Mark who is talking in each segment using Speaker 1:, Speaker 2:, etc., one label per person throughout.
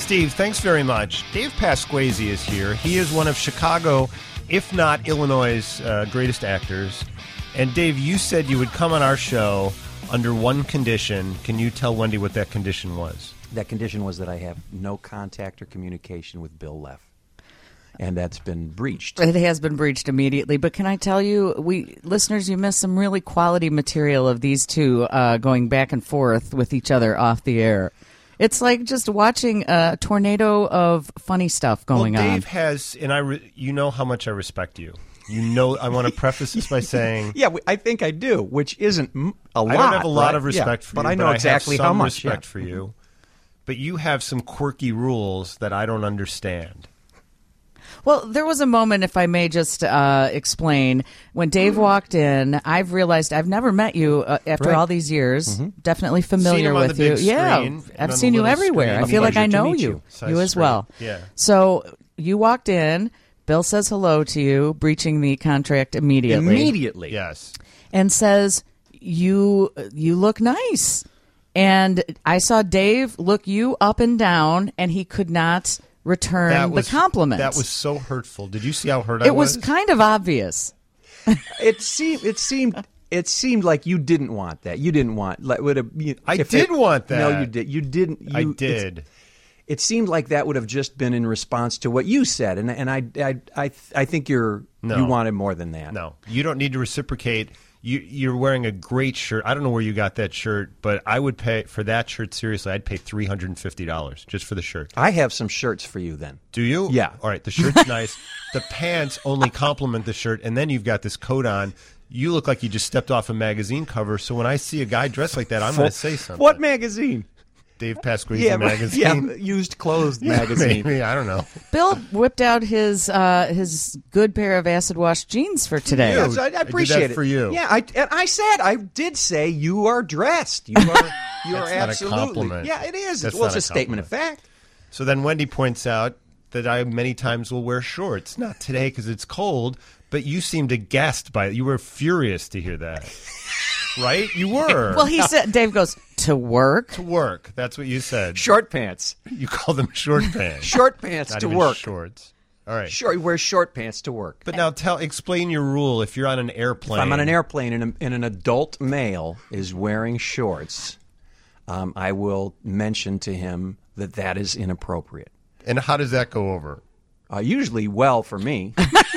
Speaker 1: Steve, thanks very much. Dave Pasquazi is here. He is one of Chicago, if not Illinois' greatest actors. And Dave, you said you would come on our show under one condition. Can you tell Wendy what that condition was?
Speaker 2: That condition was that I have no contact or communication with Bill Leff. And that's been breached.
Speaker 3: It has been breached immediately. But can I tell you, listeners, you missed some really quality material of these two going back and forth with each other off the air. It's like just watching a tornado of funny stuff going on.
Speaker 1: Dave has, and you know how much I respect you. You know, I want to preface this by saying...
Speaker 2: Yeah, I think I do, which isn't a lot.
Speaker 1: I don't have a lot
Speaker 2: right?
Speaker 1: of respect for you,
Speaker 2: but I know exactly how much.
Speaker 1: Respect for you. But you have some quirky rules that I don't understand.
Speaker 3: Well, there was a moment, if I may just explain, when Dave walked in, I've realized I've never met you after all these years. Mm-hmm. Definitely familiar with you. Yeah, I've seen you everywhere. I feel like I know you. You as well.
Speaker 1: Yeah.
Speaker 3: So you walked in. Bill says hello to you, breaching the contract immediately.
Speaker 2: Immediately.
Speaker 1: Yes.
Speaker 3: And says, you look nice. And I saw Dave look you up and down, and he could not return the compliment.
Speaker 1: That was so hurtful. Did you see how hurt I was?
Speaker 3: It was kind of obvious.
Speaker 2: It seemed like you didn't want that. You didn't want.
Speaker 1: I did want that.
Speaker 2: No, you did. You didn't.
Speaker 1: I did.
Speaker 2: It seemed like that would have just been in response to what you said, and I think you wanted more than that.
Speaker 1: No, you don't need to reciprocate. You're wearing a great shirt. I don't know where you got that shirt, but I would pay for that shirt. Seriously, I'd pay $350 just for the shirt.
Speaker 2: I have some shirts for you then.
Speaker 1: Do you?
Speaker 2: Yeah.
Speaker 1: All right. The shirt's nice. The pants only complement the shirt, and then you've got this coat on. You look like you just stepped off a magazine cover. So when I see a guy dressed like that, I'm going to say something.
Speaker 2: What magazine?
Speaker 1: Dave Pasquazi magazine.
Speaker 2: Yeah, used clothes magazine.
Speaker 1: Maybe, I don't know.
Speaker 3: Bill whipped out his good pair of acid wash jeans for today.
Speaker 2: Yes, I appreciate
Speaker 1: did that for you.
Speaker 2: Yeah, I did say you are dressed. You are
Speaker 1: That's
Speaker 2: absolutely.
Speaker 1: not a compliment.
Speaker 2: Yeah, it is.
Speaker 1: That's
Speaker 2: Well, it's
Speaker 1: not
Speaker 2: a statement of fact.
Speaker 1: So then Wendy points out that I many times will wear shorts. Not today because it's cold, but you seemed aghast by it. You were furious to hear that. Right? You were.
Speaker 3: Well, he said, Dave goes, to work?
Speaker 1: To work. That's what you said.
Speaker 2: Short pants.
Speaker 1: You call them short pants.
Speaker 2: Short pants
Speaker 1: Not
Speaker 2: to
Speaker 1: even
Speaker 2: work.
Speaker 1: Shorts. All right.
Speaker 2: Sure, you wear short pants to work.
Speaker 1: But now explain your rule. If you're on an airplane.
Speaker 2: If I'm on an airplane and an adult male is wearing shorts, I will mention to him that is inappropriate.
Speaker 1: And how does that go over?
Speaker 2: Usually well for me.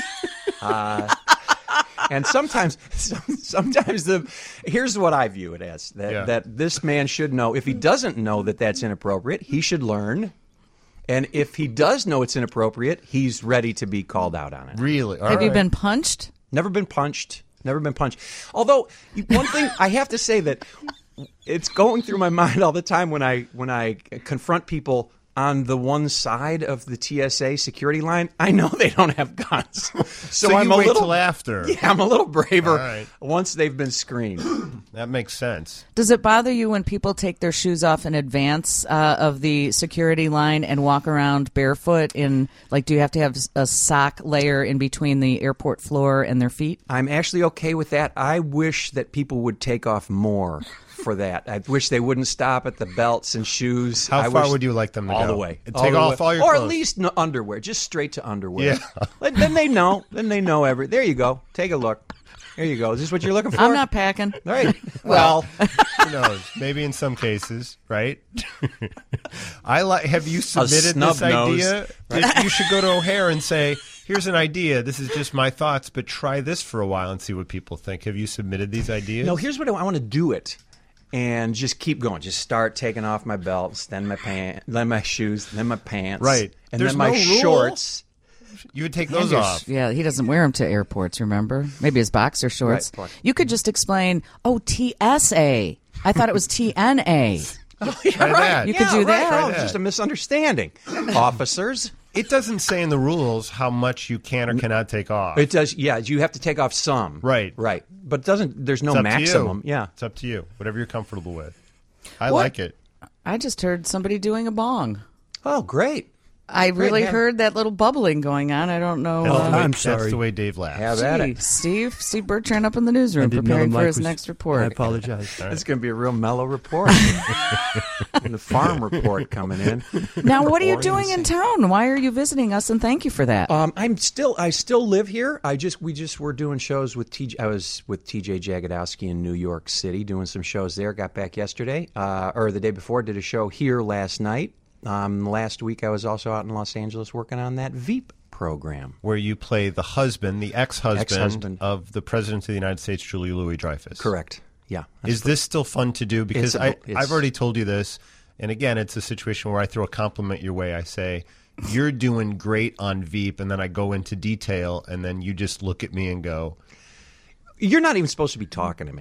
Speaker 2: And sometimes here's what I view it as, that this man should know. If he doesn't know that that's inappropriate, he should learn. And if he does know it's inappropriate, he's ready to be called out on it.
Speaker 1: Really?
Speaker 3: Have you been punched?
Speaker 2: Never been punched. Never been punched. Although, one thing I have to say that it's going through my mind all the time when I confront people on the one side of the TSA security line. I know they don't have guns, so I'm
Speaker 1: wait till after.
Speaker 2: Yeah, I'm a little braver once they've been screened.
Speaker 1: That makes sense.
Speaker 3: Does it bother you when people take their shoes off in advance of the security line and walk around barefoot? Do you have to have a sock layer in between the airport floor and their feet?
Speaker 2: I'm actually okay with that. I wish that people would take off more for that. I wish they wouldn't stop at the belts and shoes.
Speaker 1: How far would you like them to go?
Speaker 2: All the way.
Speaker 1: Take off all your
Speaker 2: clothes. Or
Speaker 1: clothes.
Speaker 2: at least underwear. Just straight to underwear.
Speaker 1: Yeah.
Speaker 2: Then they know. There you go. Take a look. There you go. Is this what you're looking for?
Speaker 3: I'm not packing.
Speaker 2: All right. Well,
Speaker 1: who knows? Maybe in some cases, right? Have you submitted this idea? Right? You should go to O'Hare and say, here's an idea. This is just my thoughts, but try this for a while and see what people think. Have you submitted these ideas?
Speaker 2: No, here's what I want to do it. And just keep going. Just start taking off my belts, then my pants, then my shoes, then my pants.
Speaker 1: Right.
Speaker 2: And
Speaker 1: There's
Speaker 2: then my
Speaker 1: no rule.
Speaker 2: shorts.
Speaker 1: You would take those off.
Speaker 3: Yeah, he doesn't wear them to airports, remember? Maybe his boxer shorts.
Speaker 2: Right.
Speaker 3: You could just explain, TSA. I thought it was TNA.
Speaker 2: Oh, yeah,
Speaker 1: Try
Speaker 2: right.
Speaker 1: that.
Speaker 3: You could do that.
Speaker 2: Oh, it's just a misunderstanding. Officers.
Speaker 1: It doesn't say in the rules how much you can or cannot take off.
Speaker 2: It does. Yeah, you have to take off some.
Speaker 1: Right.
Speaker 2: But there's no
Speaker 1: It's up
Speaker 2: maximum.
Speaker 1: to you.
Speaker 2: Yeah.
Speaker 1: It's up to you. Whatever you're comfortable with. I like it.
Speaker 3: I just heard somebody doing a bong.
Speaker 2: Oh, great.
Speaker 3: I really heard that little bubbling going on. I don't know.
Speaker 1: I'm sorry. That's the way Dave laughs.
Speaker 2: Have at it.
Speaker 3: Steve Bertrand up in the newsroom preparing for his next report.
Speaker 4: I apologize.
Speaker 2: It's going to be a real mellow report. The farm report coming in.
Speaker 3: Now, what are you doing in town? Why are you visiting us? And thank you for that.
Speaker 2: I still live here. We were doing shows with TJ. I was with TJ Jagodowski in New York City doing some shows there. Got back yesterday, or the day before. Did a show here last night. Last week I was also out in Los Angeles working on that Veep program.
Speaker 1: Where you play the husband, the ex-husband of the President of the United States, Julia Louis-Dreyfus.
Speaker 2: Correct. Yeah.
Speaker 1: Is this still fun to do? Because I've already told you this, and again, it's a situation where I throw a compliment your way. I say, you're doing great on Veep, and then I go into detail, and then you just look at me and go,
Speaker 2: you're not even supposed to be talking to me.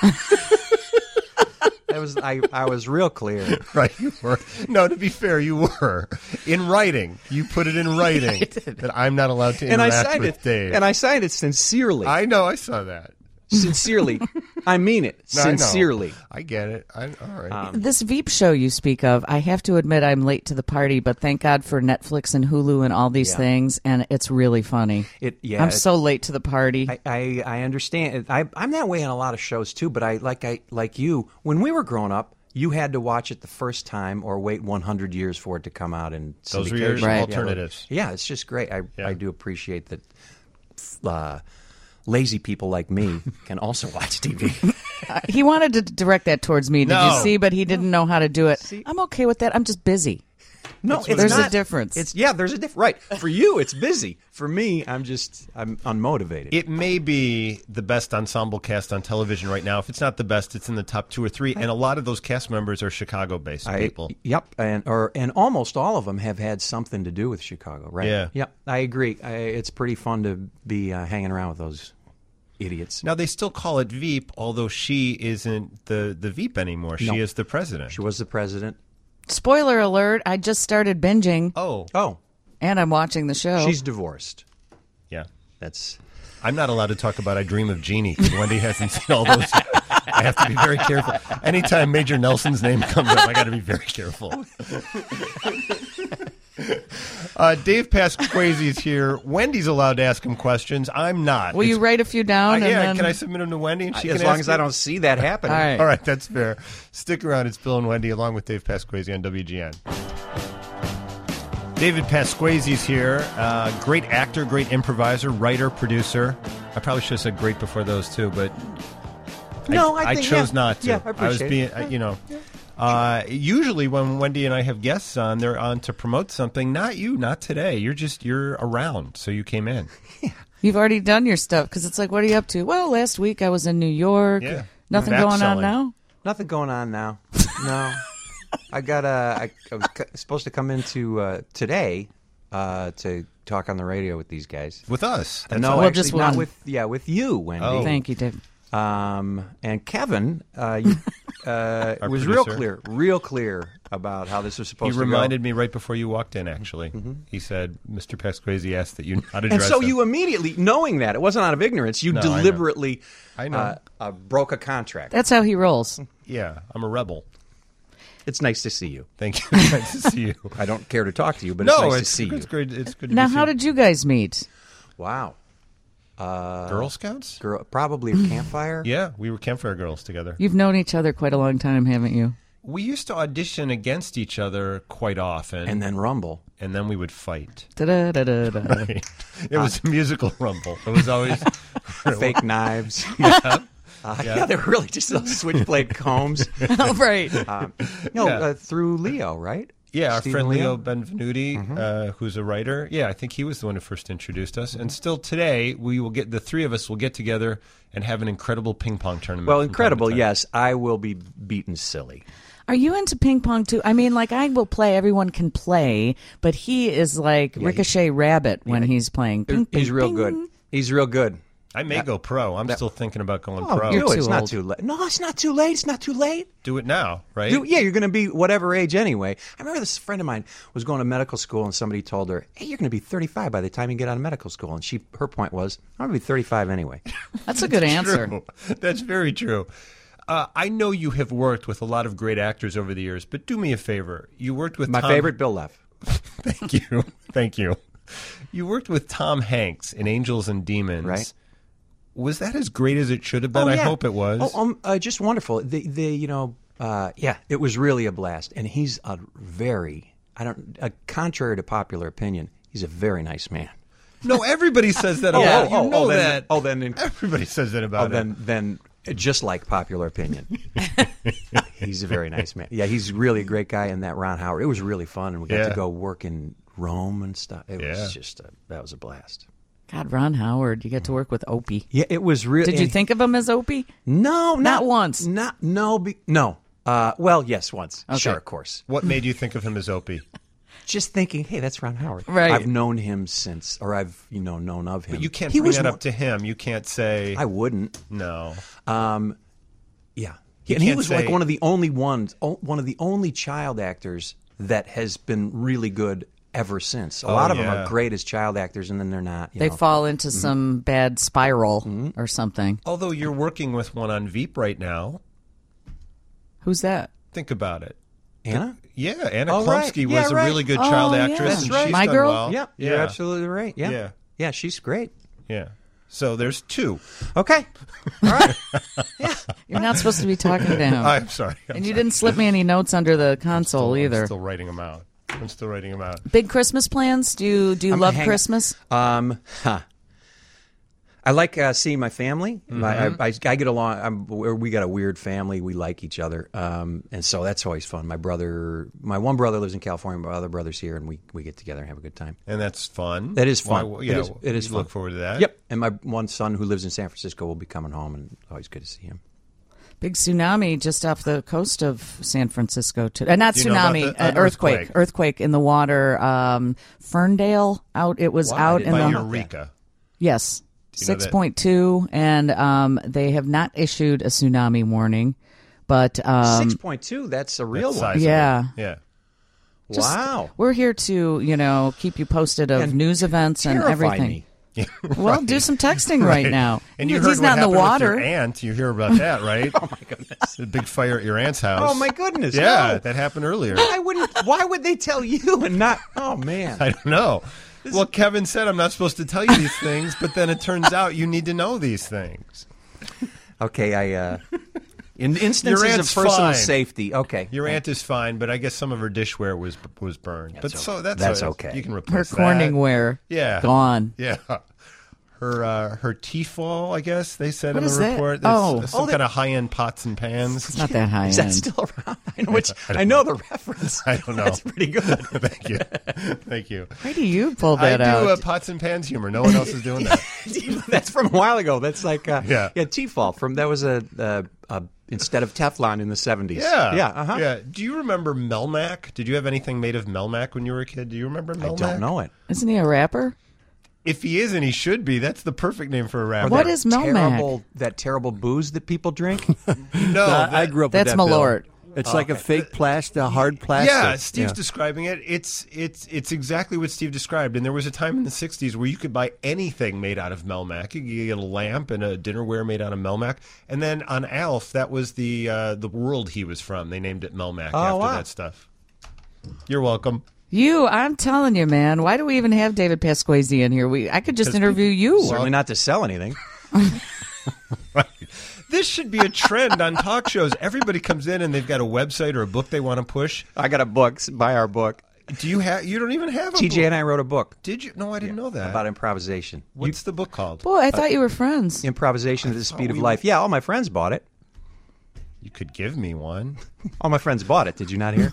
Speaker 2: I was real clear.
Speaker 1: Right, you were. No, to be fair, you were. In writing. You put it in writing that I'm not allowed to interact with Dave.
Speaker 2: And I signed it sincerely.
Speaker 1: I know, I saw that.
Speaker 2: Sincerely. I mean it. Sincerely.
Speaker 1: I get it. All right.
Speaker 3: This Veep show you speak of, I have to admit I'm late to the party, but thank God for Netflix and Hulu and all these things, and it's really funny. I'm so late to the party.
Speaker 2: I understand. I'm that way on a lot of shows too, but like you, when we were growing up, you had to watch it the first time or wait 100 years for it to come out in syndication.
Speaker 1: Those were your alternatives.
Speaker 2: Yeah, it's just great. I do appreciate that. Lazy people like me can also watch TV.
Speaker 3: He wanted to direct that towards me. Did you see? But he didn't know how to do it. I'm okay with that. I'm just busy.
Speaker 2: No,
Speaker 3: there's a difference.
Speaker 2: There's a difference. Right. For you, it's busy. For me, I'm unmotivated.
Speaker 1: It may be the best ensemble cast on television right now. If it's not the best, it's in the top 2 or 3. And a lot of those cast members are Chicago-based people.
Speaker 2: Yep. And almost all of them have had something to do with Chicago, right?
Speaker 1: Yeah.
Speaker 2: Yep. I agree. It's pretty fun to be hanging around with those idiots.
Speaker 1: Now, they still call it Veep, although she isn't the Veep anymore. She is the president.
Speaker 2: She was the president.
Speaker 3: Spoiler alert, I just started binging.
Speaker 1: Oh.
Speaker 3: And I'm watching the show.
Speaker 2: She's divorced.
Speaker 1: Yeah.
Speaker 2: I'm
Speaker 1: not allowed to talk about I Dream of Jeannie because Wendy hasn't seen all those. I have to be very careful. Anytime Major Nelson's name comes up, I got to be very careful. Dave Pasquazi is here. Wendy's allowed to ask him questions. I'm not.
Speaker 3: Will you write a few down?
Speaker 1: Can I submit them to Wendy? And
Speaker 2: as long as I don't see that happening.
Speaker 1: All right, that's fair. Stick around. It's Bill and Wendy along with Dave Pasquazi on WGN. David Pasquazi's here. Great actor, great improviser, writer, producer. I probably should have said great before those two, but I chose not to.
Speaker 2: Yeah, I appreciate it.
Speaker 1: Usually when Wendy and I have guests on, they're on to promote something. Not you, not today. You're around, so you came in.
Speaker 3: Yeah. You've already done your stuff because it's like, what are you up to? Well, last week I was in New York.
Speaker 1: Yeah.
Speaker 3: Nothing going on now?
Speaker 2: Nothing going on now. No. I was supposed to come into today to talk on the radio with these guys.
Speaker 1: With us?
Speaker 3: Just
Speaker 2: not with you, Wendy.
Speaker 3: Oh. Thank you, Dave.
Speaker 2: And Kevin was
Speaker 1: producer.
Speaker 2: real clear about how this was supposed to go.
Speaker 1: He reminded me right before you walked in, actually. Mm-hmm. He said, Mr. Pasquazi asked that you not address
Speaker 2: And so
Speaker 1: him.
Speaker 2: you immediately, knowing that, it wasn't out of ignorance, you deliberately
Speaker 1: I know.
Speaker 2: broke a contract.
Speaker 3: That's how he rolls.
Speaker 1: Yeah, I'm a rebel.
Speaker 2: It's nice to see you.
Speaker 1: Thank you. Nice to see you.
Speaker 2: I don't care to talk to you, but it's nice to see you.
Speaker 1: It's great. It's good to
Speaker 3: Now,
Speaker 1: be
Speaker 3: how
Speaker 1: seen.
Speaker 3: did you guys meet?
Speaker 2: Wow.
Speaker 1: Girl Scouts?
Speaker 2: Probably a campfire.
Speaker 1: Yeah, we were campfire girls together.
Speaker 3: You've known each other quite a long time, haven't you?
Speaker 1: We used to audition against each other quite often.
Speaker 2: And then rumble.
Speaker 1: And then we would fight.
Speaker 3: Da-da-da-da-da.
Speaker 1: Right. It was a musical rumble. It was always...
Speaker 2: Fake knives.
Speaker 1: Yeah.
Speaker 2: Yeah, they were really just those switchblade combs.
Speaker 3: Oh, right.
Speaker 2: Through Leo, right?
Speaker 1: Yeah, our
Speaker 2: Stephen
Speaker 1: friend Leo Benvenuti, who's a writer. Yeah, I think he was the one who first introduced us. And still today, the three of us will get together and have an incredible ping pong tournament.
Speaker 2: Well, incredible, yes. I will be beaten silly.
Speaker 3: Are you into ping pong too? I mean, like, I will play. Everyone can play, but he is like Ricochet Rabbit when he's playing. Ping,
Speaker 2: he's
Speaker 3: ping,
Speaker 2: real
Speaker 3: ping.
Speaker 2: good. He's real good.
Speaker 1: I may go pro. I'm still thinking about going
Speaker 2: pro.
Speaker 1: pro.
Speaker 2: It's not too late. No, it's not too late. It's not too late.
Speaker 1: Do it now, right?
Speaker 2: You're going to be whatever age anyway. I remember this friend of mine was going to medical school, and somebody told her, hey, you're going to be 35 by the time you get out of medical school. And her point was, I'm going to be 35 anyway.
Speaker 3: That's a good answer.
Speaker 1: True. That's very true. I know you have worked with a lot of great actors over the years, but do me a favor. You worked with
Speaker 2: my favorite, Bill Leff.
Speaker 1: Thank you. You worked with Tom Hanks in Angels and Demons.
Speaker 2: Right.
Speaker 1: Was that as great as it should have been?
Speaker 2: Oh, yeah.
Speaker 1: I hope it was.
Speaker 2: Just wonderful. It was really a blast. And he's contrary to popular opinion, he's a very nice man.
Speaker 1: No, everybody says that about you know that. Everybody says that about him.
Speaker 2: Then just like popular opinion. He's a very nice man. Yeah, he's really a great guy. And that Ron Howard, it was really fun. And we got to go work in Rome and stuff. It was just that was a blast.
Speaker 3: God, Ron Howard, you get to work with Opie.
Speaker 2: Yeah, it was really.
Speaker 3: Did you think of him as Opie?
Speaker 2: No,
Speaker 3: not once.
Speaker 2: No. Well, yes, once. Okay. Sure, of course.
Speaker 1: What made you think of him as Opie?
Speaker 2: Just thinking, hey, that's Ron Howard.
Speaker 3: Right.
Speaker 2: I've known him since, or I've known of him.
Speaker 1: But you can't bring that up to him. You can't say.
Speaker 2: I wouldn't.
Speaker 1: No.
Speaker 2: Yeah. And he was like one of the only child actors that has been really good ever since. A lot of them are great as child actors, and then they're not.
Speaker 3: They fall into some bad spiral or something.
Speaker 1: Although you're working with one on Veep right now.
Speaker 3: Who's that?
Speaker 1: Think about it.
Speaker 2: Anna?
Speaker 1: Anna Klumsky was a really good child actress.
Speaker 3: That's
Speaker 1: and
Speaker 3: right.
Speaker 1: She's
Speaker 3: My
Speaker 1: done
Speaker 3: girl?
Speaker 1: well.
Speaker 2: Yeah, you're absolutely right. Yeah. Yeah, she's great.
Speaker 1: Yeah. So there's two.
Speaker 2: Okay. All right.
Speaker 3: Yeah. You're not supposed to be talking to him.
Speaker 1: I'm sorry.
Speaker 3: And you didn't slip me any notes under the console either.
Speaker 1: I'm still writing them out.
Speaker 3: Big Christmas plans? Do you love Christmas?
Speaker 2: I like seeing my family. I get along. We got a weird family. We like each other, and so that's always fun. My one brother lives in California. My other brother's here, and we get together and have a good time.
Speaker 1: And that's fun.
Speaker 2: That is fun. It is fun.
Speaker 1: Look forward to that.
Speaker 2: Yep. And my one son who lives in San Francisco will be coming home, and always good to see him.
Speaker 3: Big tsunami just off the coast of San Francisco. Not tsunami, earthquake in the water. Ferndale out. It was out in the
Speaker 1: Eureka.
Speaker 3: Yes. 6.2, and they have not issued a tsunami warning, but
Speaker 2: 6.2. That's a real one.
Speaker 3: Yeah.
Speaker 2: Wow.
Speaker 3: We're here to keep you posted of news events and everything.
Speaker 2: Me.
Speaker 3: Well, do some texting right now.
Speaker 1: And you heard
Speaker 3: he's not in the water.
Speaker 1: With your aunt. You hear about that, right?
Speaker 2: Oh my goodness!
Speaker 1: The big fire at your aunt's house.
Speaker 2: Oh my goodness!
Speaker 1: Yeah, that happened earlier.
Speaker 2: Why would they tell you and not? Oh man!
Speaker 1: I don't know. Well, Kevin said I'm not supposed to tell you these things, but then it turns out you need to know these things.
Speaker 2: Okay, in instances of personal safety. Okay,
Speaker 1: your aunt is fine, but I guess some of her dishware was burned. That's
Speaker 2: okay.
Speaker 1: You can replace
Speaker 3: her Corningware.
Speaker 1: Gone.
Speaker 3: Yeah.
Speaker 1: Her Tefal, I guess they said
Speaker 3: in
Speaker 1: the report. Some kind of high-end pots and pans.
Speaker 3: It's not that high-end.
Speaker 2: Is that still around? I know the reference.
Speaker 1: I don't know.
Speaker 2: That's pretty good.
Speaker 1: Thank you.
Speaker 3: Why do you pull that out?
Speaker 1: I do pots and pans humor. No one else is doing that.
Speaker 2: That's from a while ago. That's like Tefal. That was a instead of Teflon in the 70s.
Speaker 1: Yeah. Do you remember Melmac? Did you have anything made of Melmac when you were a kid? Do you remember Melmac?
Speaker 2: I don't know it.
Speaker 3: Isn't he a rapper?
Speaker 1: If he isn't, he should be. That's the perfect name for a rapper.
Speaker 3: What is Melmac?
Speaker 2: That terrible booze that people drink?
Speaker 1: No,
Speaker 4: I grew up with that.
Speaker 3: That's Malort.
Speaker 4: It's like a fake plastic, a hard plastic.
Speaker 1: Yeah, Steve's describing it. It's exactly what Steve described. And there was a time in the 60s where you could buy anything made out of Melmac. You could get a lamp and a dinnerware made out of Melmac. And then on Alf, that was the world he was from. They named it Melmac after that stuff. You're welcome.
Speaker 3: I'm telling you, man. Why do we even have David Pasquazi in here? I could just interview you.
Speaker 2: Certainly not to sell anything.
Speaker 1: Right. This should be a trend on talk shows. Everybody comes in and they've got a website or a book they want to push.
Speaker 2: I got a book. Buy our book.
Speaker 1: Do you have? You don't even have a
Speaker 2: TJ
Speaker 1: book.
Speaker 2: and I wrote a book.
Speaker 1: Did you? No, I didn't know that.
Speaker 2: About improvisation.
Speaker 1: What's the book called?
Speaker 3: Boy, I thought you were friends.
Speaker 2: Improvisation at the Speed of Life. Yeah, all my friends bought it.
Speaker 1: You could give me one.
Speaker 2: All my friends bought it. Did you not hear?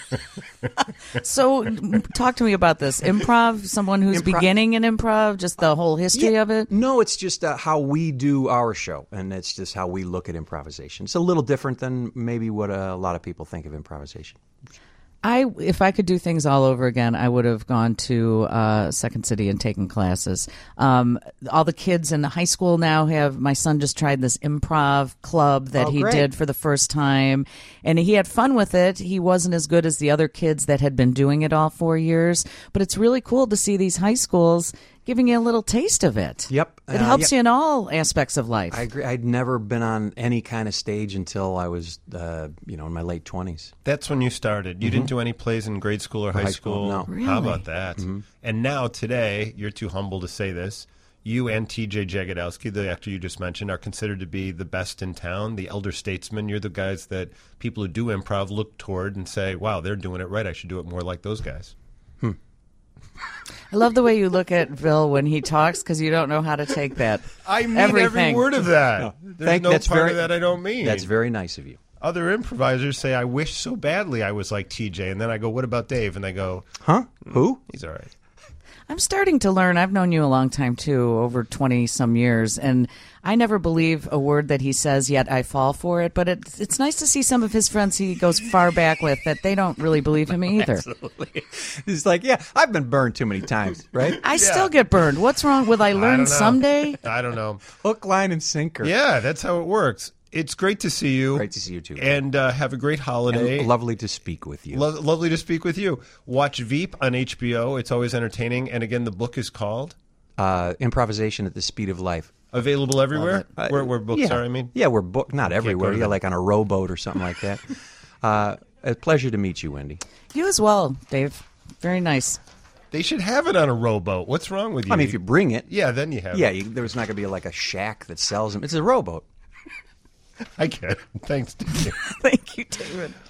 Speaker 3: So, talk to me about this. Improv, someone who's beginning in improv, just the whole history of it?
Speaker 2: No, it's just how we do our show, and it's just how we look at improvisation. It's a little different than maybe what a lot of people think of improvisation.
Speaker 3: If I could do things all over again, I would have gone to Second City and taken classes. All the kids in high school now my son just tried this improv club that he did for the first time, and he had fun with it. He wasn't as good as the other kids that had been doing it all 4 years, but it's really cool to see these high schools giving you a little taste of it.
Speaker 2: Yep.
Speaker 3: It helps you in all aspects of life.
Speaker 2: I agree. I'd never been on any kind of stage until I was, in my late 20s.
Speaker 1: That's when you started. You didn't do any plays in grade school or high school?
Speaker 2: No.
Speaker 3: Really?
Speaker 1: How about that? And now, today, you're too humble to say this, you and T.J. Jagodowski, the actor you just mentioned, are considered to be the best in town, the elder statesmen. You're the guys that people who do improv look toward and say, wow, they're doing it right. I should do it more like those guys.
Speaker 3: I love the way you look at Bill when he talks because you don't know how to take that.
Speaker 1: I mean every word of that.
Speaker 2: No.
Speaker 1: There's no part of that I don't mean.
Speaker 2: That's very nice of you.
Speaker 1: Other improvisers say, I wish so badly I was like TJ. And then I go, what about Dave? And they go,
Speaker 2: huh? Who?
Speaker 1: He's all right.
Speaker 3: I'm starting to learn. I've known you a long time, too, over 20-some years, and I never believe a word that he says, yet I fall for it. But it's nice to see some of his friends he goes far back with that they don't really believe him either.
Speaker 2: Absolutely. He's like, yeah, I've been burned too many times, right?
Speaker 3: I still get burned. What's wrong? Will I learn someday?
Speaker 1: I don't know.
Speaker 2: Hook, line, and sinker.
Speaker 1: Yeah, that's how it works. It's great to see you.
Speaker 2: Great to see you, too.
Speaker 1: And have a great holiday.
Speaker 2: And lovely to speak with you.
Speaker 1: Lovely to speak with you. Watch Veep on HBO. It's always entertaining. And again, the book is called?
Speaker 2: Improvisation at the Speed of Life.
Speaker 1: Available everywhere? Where books are, I mean?
Speaker 2: Yeah, we're not everywhere. Yeah, like on a rowboat or something like that. A pleasure to meet you, Wendy.
Speaker 3: You as well, Dave. Very nice.
Speaker 1: They should have it on a rowboat. What's wrong with you?
Speaker 2: I mean, if you bring it.
Speaker 1: Yeah, then you have it.
Speaker 2: Yeah, there's not going to be like a shack that sells them. It's a rowboat.
Speaker 1: I get it. Thanks, Dave.
Speaker 3: Thank you, David.